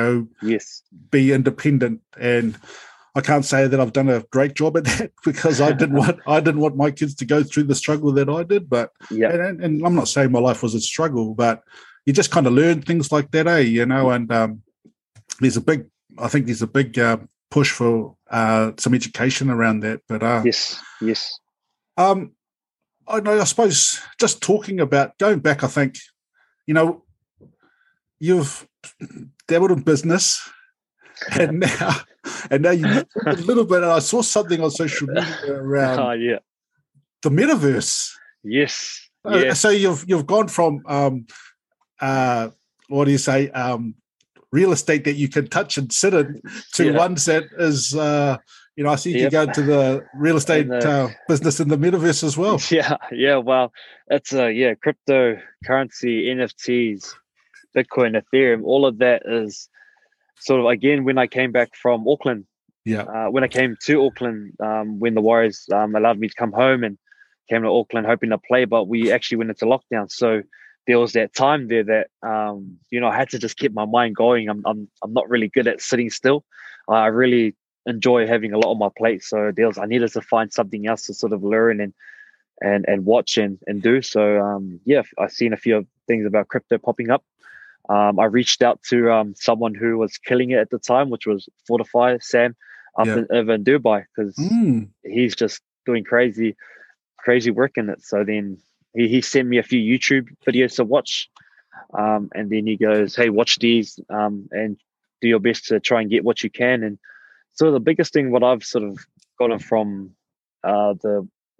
be independent? And I can't say that I've done a great job at that, because I didn't want my kids to go through the struggle that I did. But and I'm not saying my life was a struggle, but you just kind of learn things like that, And there's a big push for some education around that. But yes. I know. I suppose just talking about going back, I think you've dabbled in business, and now you a little bit. And I saw something on social media around the metaverse. Yes. So you've gone from what do you say, real estate that you can touch and sit in, to ones that is I see you go to the real estate business in the metaverse as well. Yeah. Well, it's cryptocurrency, NFTs, Bitcoin, Ethereum. All of that is sort of, again, when I came back from Auckland. When I came to Auckland, when the Warriors allowed me to come home, and came to Auckland hoping to play, but we actually went into lockdown. So there was that time there that I had to just keep my mind going. I'm not really good at sitting still. I really enjoy having a lot on my plate. So I needed to find something else to sort of learn and watch and do. So I've seen a few things about crypto popping up. I reached out to someone who was killing it at the time, which was Fortify Sam over in Dubai, because he's just doing crazy work in it. So then he sent me a few YouTube videos to watch, and then he goes, "Hey, watch these and do your best to try and get what you can." And so the biggest thing, what I've sort of gotten from the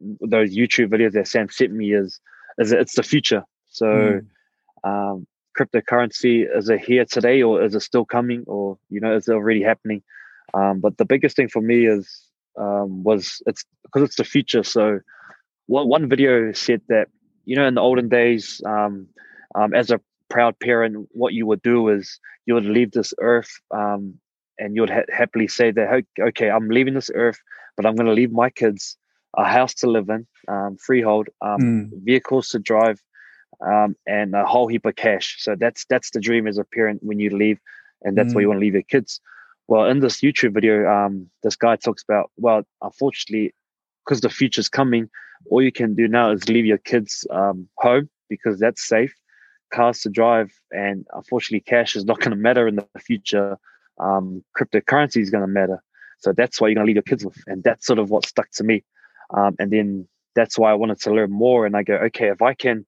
those YouTube videos that Sam sent me is it's the future. So cryptocurrency, is it here today, or is it still coming, or is it already happening? But the biggest thing for me is was it's because it's the future. So one video said that in the olden days, as a proud parent, what you would do is you would leave this earth, and you would happily say that, okay, I'm leaving this earth, but I'm going to leave my kids a house to live in, freehold, vehicles to drive, and a whole heap of cash. So that's the dream as a parent when you leave, and that's where you want to leave your kids. Well, in this YouTube video, this guy talks about, well, unfortunately, because the future's coming, all you can do now is leave your kids home, because that's safe, cars to drive, and unfortunately, cash is not going to matter in the future. Cryptocurrency is going to matter. So that's what you're going to leave your kids with. And that's sort of what stuck to me. And then that's why I wanted to learn more. And I go, okay, if I can,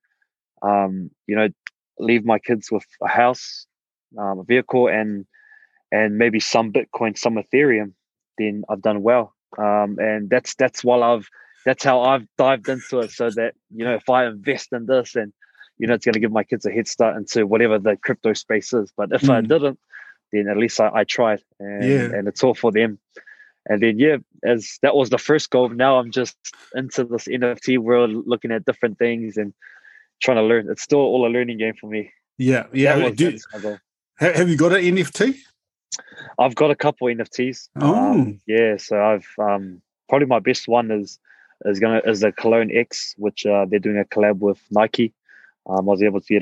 leave my kids with a house, a vehicle, and maybe some Bitcoin, some Ethereum, then I've done well. And that's how I've dived into it, so that, if I invest in this, and, it's going to give my kids a head start into whatever the crypto space is. But if I didn't, then at least I tried, and it's all for them. And then, as that was the first goal, now I'm just into this NFT world, looking at different things and trying to learn. It's still all a learning game for me. Yeah. That's my goal. Have you got an NFT? I've got a couple NFTs. So I've probably my best one is the Cologne X, which they're doing a collab with Nike. I was able to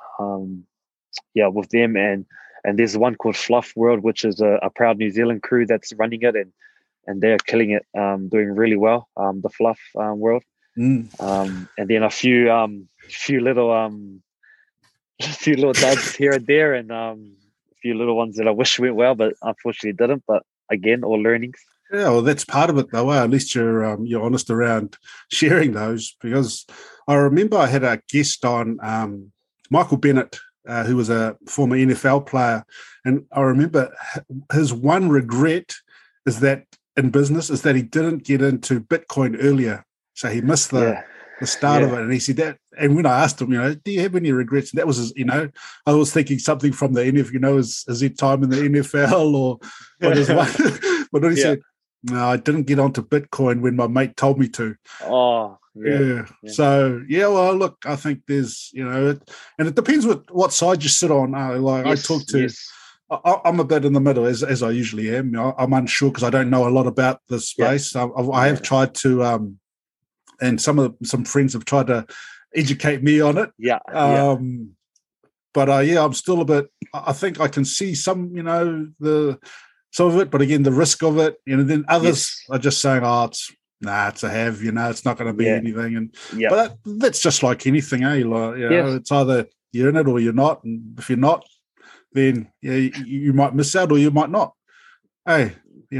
get with them, and there's one called Fluff World, which is a proud New Zealand crew that's running it, and they're killing it, doing really well. The Fluff World, and then a few little duds here and there, and a few little ones that I wish went well, but unfortunately didn't. But again, all learnings. Yeah, well, that's part of it, though. At least you're honest around sharing those, because I remember I had a guest on, Michael Bennett, who was a former NFL player, and I remember his one regret is that in business is that he didn't get into Bitcoin earlier, so he missed the start of it. And he said that, and when I asked him, do you have any regrets? That was his, I was thinking something from the NFL, is it time in the NFL or what is one? But then he said, no, I didn't get onto Bitcoin when my mate told me to. Oh, yeah. So, well, look, I think there's, and it depends what side you sit on. I talk to, I'm a bit in the middle, as I usually am. I'm unsure because I don't know a lot about this space. I have tried to, and some friends have tried to educate me on it. But I'm still a bit. I think I can see some, some of it, but again, the risk of it, and then others are just saying, it's a have, it's not going to be anything. And but that's just like anything, it's either you're in it or you're not, and if you're not, then you might miss out or you might not. I think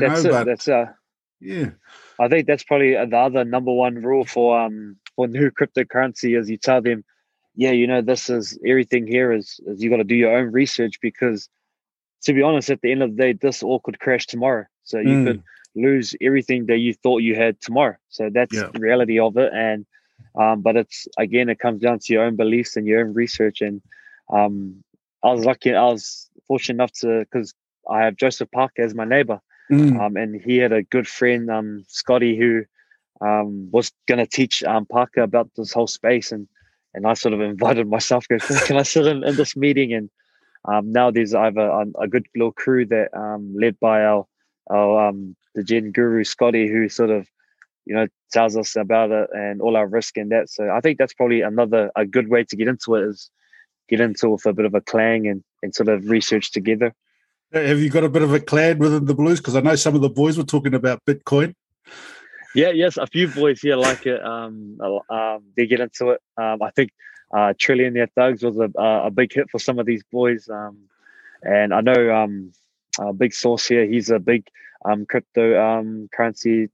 that's probably the other number one rule for new cryptocurrency is you tell them, this is everything here is you got to do your own research, because to be honest, at the end of the day, this all could crash tomorrow. So you could lose everything that you thought you had tomorrow. So that's the reality of it. And but it comes down to your own beliefs and your own research. And I was fortunate enough because I have Joseph Parker as my neighbor. And he had a good friend, Scotty, who was going to teach Parker about this whole space. And I sort of invited myself, can I sit in this meeting? And now I have a good little crew that led by our the Gen guru Scotty, who sort of tells us about it and all our risk and that. So I think that's probably a good way to get into it, is get into it with a bit of a clang and sort of research together. Have you got a bit of a clan within the Blues? Because I know some of the boys were talking about Bitcoin. Yes, a few boys here like it. They get into it. I think Trillionaire Thugs was a big hit for some of these boys. And I know Big Source here, he's a big crypto currency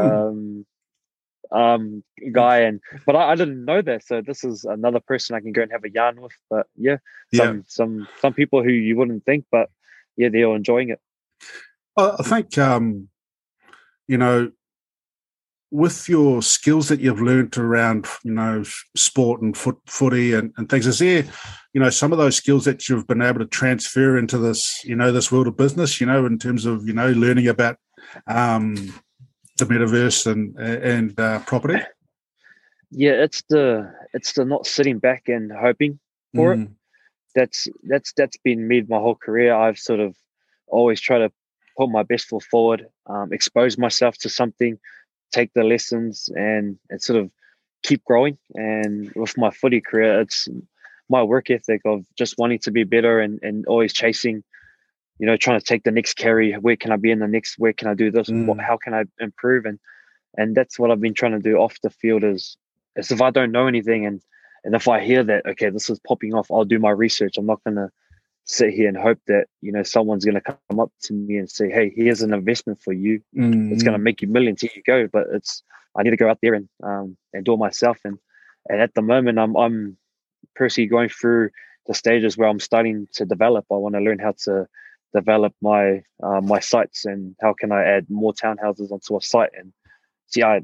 guy, but I didn't know that. So this is another person I can go and have a yarn with. But some people who you wouldn't think, but they're all enjoying it. I think with your skills that you've learned around, sport and footy and things, is there, some of those skills that you've been able to transfer into this, this world of business, in terms of, learning about the metaverse and property? Yeah, it's the not sitting back and hoping for it. That's been me my whole career. I've sort of always tried to put my best foot forward, expose myself to something, take the lessons and sort of keep growing. And with my footy career, it's my work ethic of just wanting to be better and always chasing, trying to take the next carry. Where can I be in the next? Where can I do this? How can I improve? And that's what I've been trying to do off the field is if I don't know anything and if I hear that, okay, this is popping off, I'll do my research. I'm not going to sit here and hope that, someone's going to come up to me and say, hey, here's an investment for you. It's going to make you millions. Here you go. But I need to go out there and do it myself. And at the moment, I'm personally going through the stages where I'm starting to develop. I want to learn how to develop my sites and how can I add more townhouses onto a site. And see, I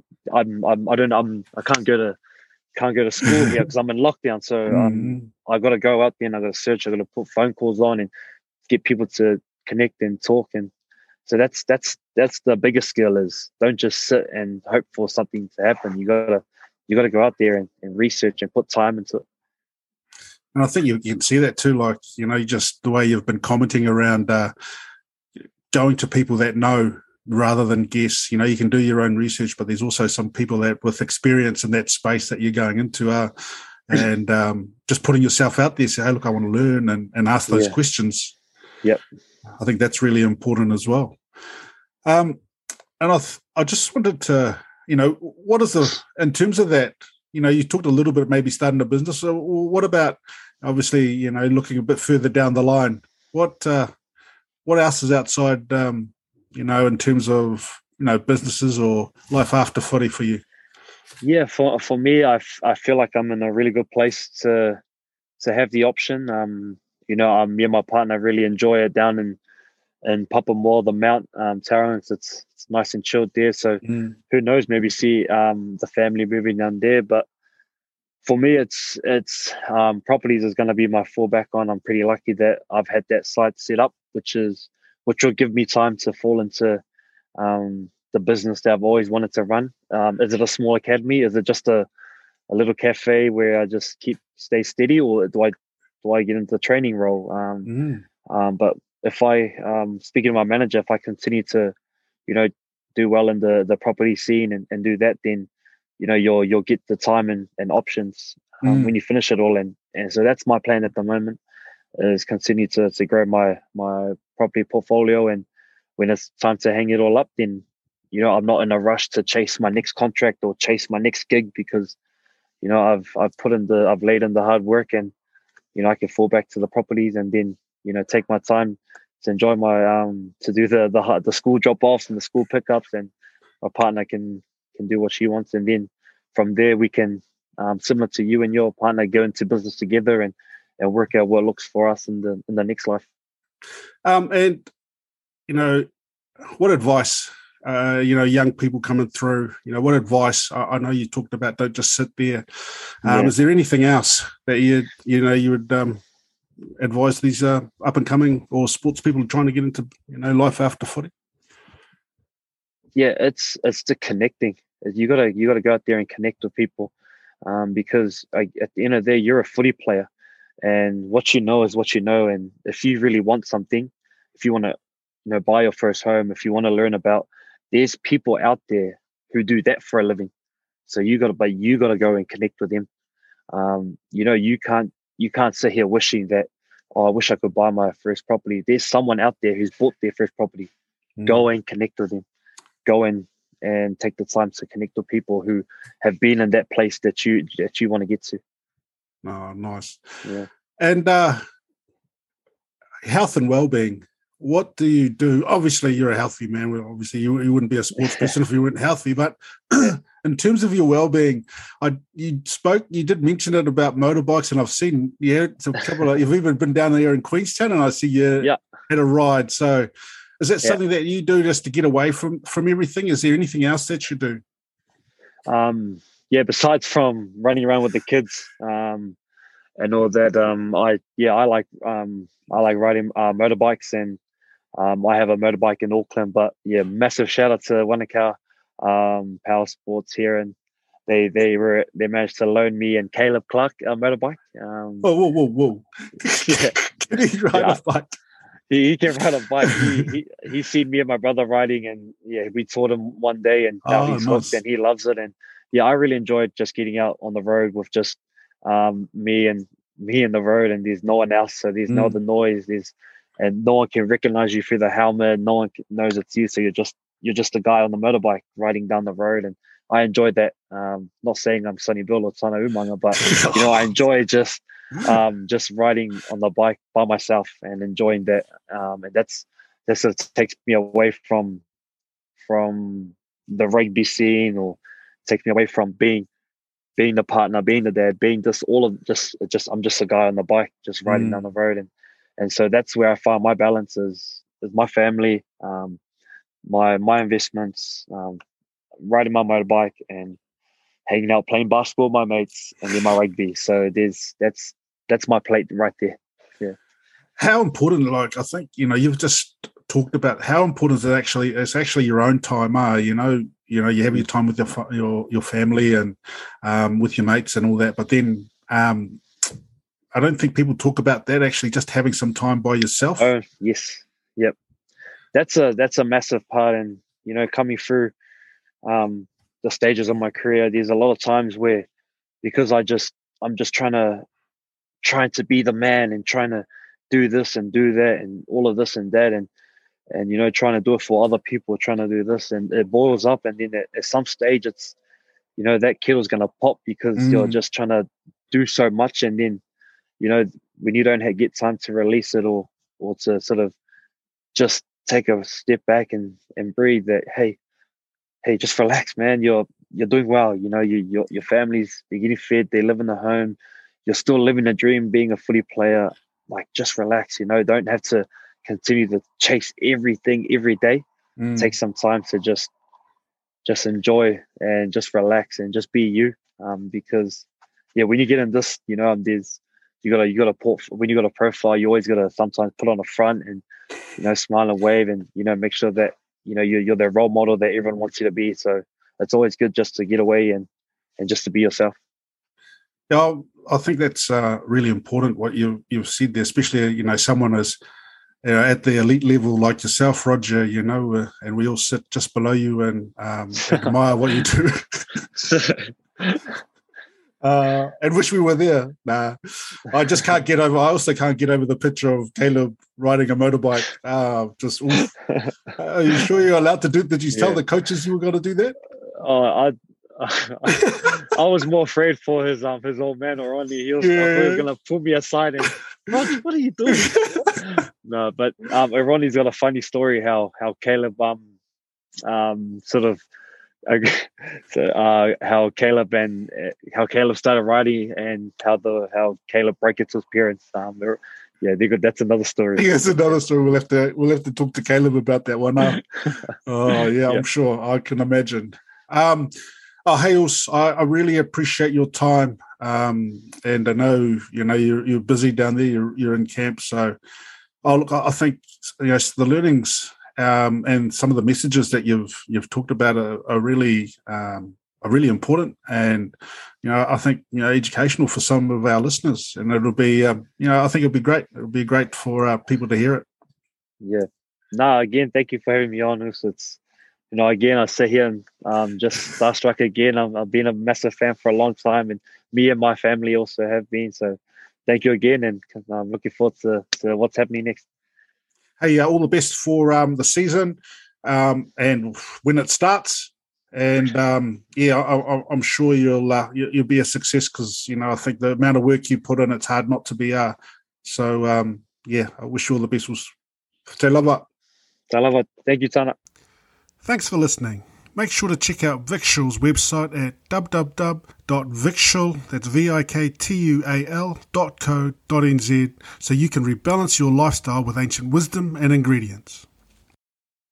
can't go to school here because I'm in lockdown. So I got to go out there and I got to search. I got to put phone calls on and get people to connect and talk. And so that's the biggest skill is don't just sit and hope for something to happen. You gotta go out there and research and put time into it. And I think you can see that too, like, just the way you've been commenting around going to people that know rather than guess. You can do your own research, but there's also some people that with experience in that space that you're going into and just putting yourself out there, say, hey, look, I want to learn and ask those questions. Yep. I think that's really important as well. And I just wanted to, what is in terms of that, you talked a little bit maybe starting a business. So what about, obviously, looking a bit further down the line, what else is outside, in terms of, businesses or life after footy for you? Yeah, for me, I feel like I'm in a really good place to have the option. Me and my partner really enjoy it down in Papamoa, the Mount Tarrant. It's nice and chilled there. So who knows? Maybe see the family moving down there. But for me, it's properties is going to be my fallback on. I'm pretty lucky that I've had that site set up, which will give me time to fall into the business that I've always wanted to run. Is it a small academy? Is it just a little cafe where I just stay steady, or do I get into the training role? But if I, speaking to my manager, if I continue to, do well in the property scene and do that, then, you'll get the time and options when you finish it all. And so that's my plan at the moment, is continue to grow my property portfolio. And when it's time to hang it all up, then, I'm not in a rush to chase my next contract or chase my next gig because, I've laid in the hard work and, I can fall back to the properties and then, take my time to enjoy my to do the school drop offs and the school pickups, and my partner can do what she wants, and then from there we can similar to you and your partner go into business together and work out what looks for us in the next life. And what advice young people coming through, what advice, I know you talked about don't just sit there. Is there anything else that you would advise these up and coming or sports people trying to get into life after footy? Yeah, it's the connecting. You gotta go out there and connect with people, because at the end of the day, you're a footy player, and what you know is what you know. And if you really want something, if you want to buy your first home, if you want to learn about, there's people out there who do that for a living. So you gotta go and connect with them. You can't sit here wishing that, oh, I wish I could buy my first property. There's someone out there who's bought their first property. Go and connect with them. Go in and take the time to connect with people who have been in that place that you want to get to. Oh, nice. Yeah. And health and well-being. What do you do? Obviously, you're a healthy man. Well, obviously, you wouldn't be a sports person if you weren't healthy. But in terms of your well-being, you did mention it about motorbikes, and I've seen a couple. You've even been down there in Queenstown, and I see you had a ride. So, is that something that you do just to get away from everything? Is there anything else that you do? Yeah, besides from running around with the kids and all that, I like riding motorbikes, and I have a motorbike in Auckland. But yeah, massive shout out to Wanaka Power Sports here, and they managed to loan me and Caleb Clark a motorbike. Whoa! Yeah, Can he ride a bike? He can ride a bike. He seen me and my brother riding, and yeah, we taught him one day, and now he's hooked and he loves it. And yeah, I really enjoyed just getting out on the road with just me and the road, and there's no one else, so there's no other noise. And no one can recognize you through the helmet. No one knows it's you, so you're just a guy on the motorbike riding down the road, and I enjoyed that. Not saying I'm Sonny Bill or Tana Umanga, but I enjoy just riding on the bike by myself and enjoying that. And that's what takes me away from the rugby scene, or takes me away from being the partner, being the dad, being I'm just a guy on the bike, just riding down the road, and so that's where I find my balance is my family, my investments, riding my motorbike and hanging out, playing basketball with my mates, and then my rugby. So that's my plate right there. Yeah. How important? Like, I think you've just talked about how important it's actually your own time. You have your time with your family and with your mates and all that. But then I don't think people talk about that, actually just having some time by yourself. Oh yes, yep. That's a massive part, and coming through the stages of my career, there's a lot of times where, because I'm just trying to be the man and trying to do this and do that and all of this and that, and trying to do it for other people, trying to do this, and it boils up, and then at some stage it's that kettle's going to pop because you're just trying to do so much, and then when you don't get time to release it or to sort of just take a step back and breathe, that hey, just relax, man. You're doing well. Your family's, they're getting fed, they live in a home. You're still living a dream, being a footy player. Like, just relax. Don't have to continue to chase everything every day. Take some time to just enjoy and just relax and just be you. Because when you get in this, there's you got to when you got a profile, you always got to sometimes put on a front and smile and wave, and make sure that you're the role model that everyone wants you to be. So it's always good just to get away and just to be yourself. Yeah, I think that's really important what you've said there, especially someone as at the elite level like yourself, Roger. And we all sit just below you and admire what you do. And wish we were there. Nah, I just can't get over. I also can't get over the picture of Caleb riding a motorbike. Are you sure you're allowed to do? Did you tell the coaches you were going to do that? Oh, I was more afraid for his old man Ronnie. He was going to pull me aside and, Roger, what are you doing? No, but Ronnie's got a funny story how Caleb sort of. How Caleb started riding, and how Caleb broke it to his parents. They're good. That's another story. Yes, another story. We'll have to talk to Caleb about that one. Oh yeah, I'm sure. I can imagine. Hales, I really appreciate your time. And I know you're busy down there. You're in camp, so I think the learnings. And some of the messages that you've talked about are really important, and I think educational for some of our listeners, and it'll be I think it'll be great. It'll be great for people to hear it. Yeah. No, again, thank you for having me on. It's again, I sit here and just starstruck again. I've been a massive fan for a long time, and me and my family also have been. So thank you again, and I'm looking forward to what's happening next. Hey, all the best for the season and when it starts. And I'm sure you'll be a success, because I think the amount of work you put in, it's hard not to be. So I wish you all the best. Te lava. Te lava. Thank you, Tana. Thanks for listening. Make sure to check out Victual's website at www.victual, that's viktual.co.nz, so you can rebalance your lifestyle with ancient wisdom and ingredients.